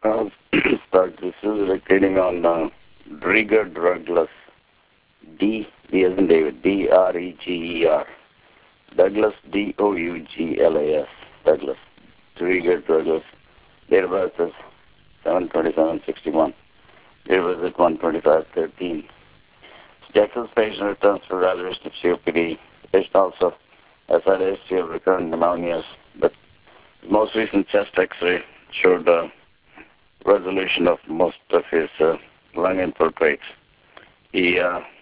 Start this is reading on Drieger Douglas. D as in David. Dreger. Douglas Douglas. Douglas. Drieger Douglas. Date of birth is 7/27/61. Date of visit 1/25/13. Texas patient returns for evaluation of COPD. Patient also has had a history of recurrent pneumonias, but the most recent chest X-ray showed resolution of most of his lung infiltrates. He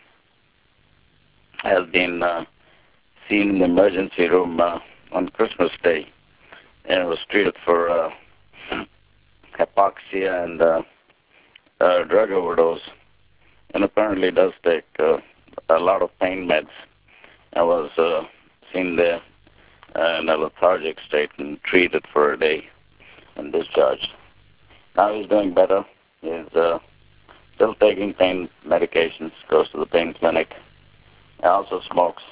has been seen in the emergency room on Christmas Day and was treated for hypoxia and drug overdose, and apparently does take a lot of pain meds. I was seen there in a lethargic state and treated for a day and discharged. Now he's doing better. He's still taking pain medications, goes to the pain clinic. He also smokes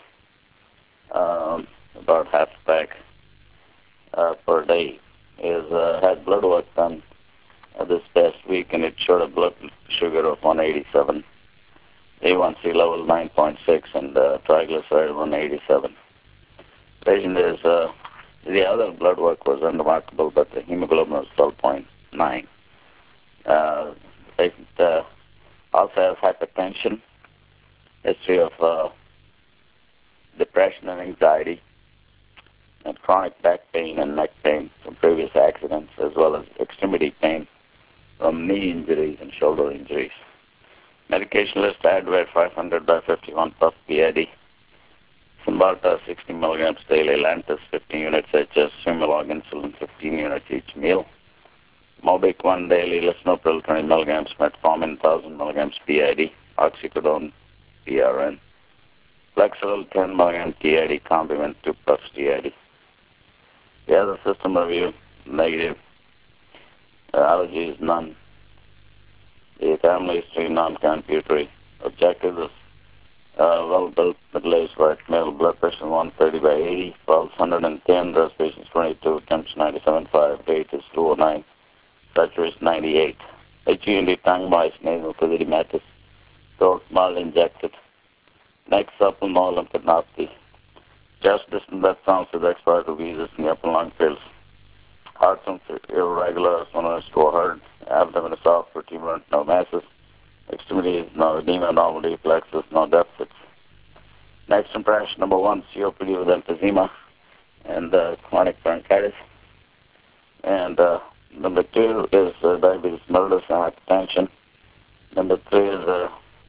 about half a pack per day. He's had blood work done this past week, and it showed a blood sugar of 187, A1C level 9.6, and triglyceride 187. Patient is, the other blood work was unremarkable, but the hemoglobin was 12.9. Patient also has hypertension, history of depression and anxiety, and chronic back pain and neck pain from previous accidents, as well as extremity pain from knee injuries and shoulder injuries. Medication list: Advair 500 by 51 puff PID, Cymbalta 60 milligrams daily, Lantus 15 units HS, Humalog insulin 15 units each meal, Mobic 1 daily, Lisinopril 20 milligrams, Metformin 1000 milligrams PID, Oxycodone PRN, Flexeril 10 milligram TID, Complement 2 puffs TID. The other system review: negative. Allergies: none. The family history: non-computatory. Objective is well-built, middle-aged white male, blood pressure 130 by 80, pulse 110, respiration 22, temps 97.5, weight is 209, saturation 98. HEND tongue moist, nasal erythematous, throat mild injected, neck supple, no lymphadenopathy. Chest distant breath sounds with expiratory wheezes in the upper lung fills. Heart sounds irregular, sonorous to a heart. Abdomen is soft, vertebrate, no masses. Extremities: no edema, normal reflexes, no deficits. Next impression: number 1, COPD with emphysema and chronic bronchitis. And number 2 is diabetes mellitus and hypertension. Number 3 is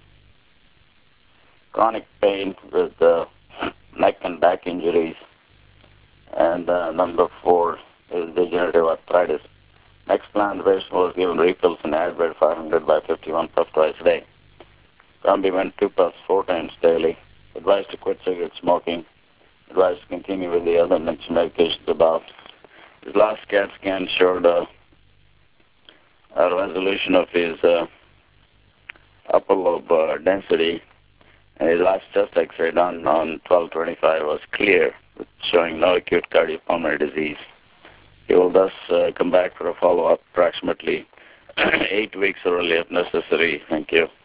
chronic pain with neck and back injuries. And number 4 is degenerative arthritis. Next plan: the patient was given refills in Advair 500 by 51 puff twice a day. Complement 2 puffs 4 times daily. Advised to quit cigarette smoking. Advised to continue with the other mentioned medications above. His last CAT scan showed a resolution of his upper lobe density, and his last chest X-ray done on 12/25 was clear, showing no acute cardiopulmonary disease. He will thus come back for a follow-up approximately 8 weeks early if necessary. Thank you.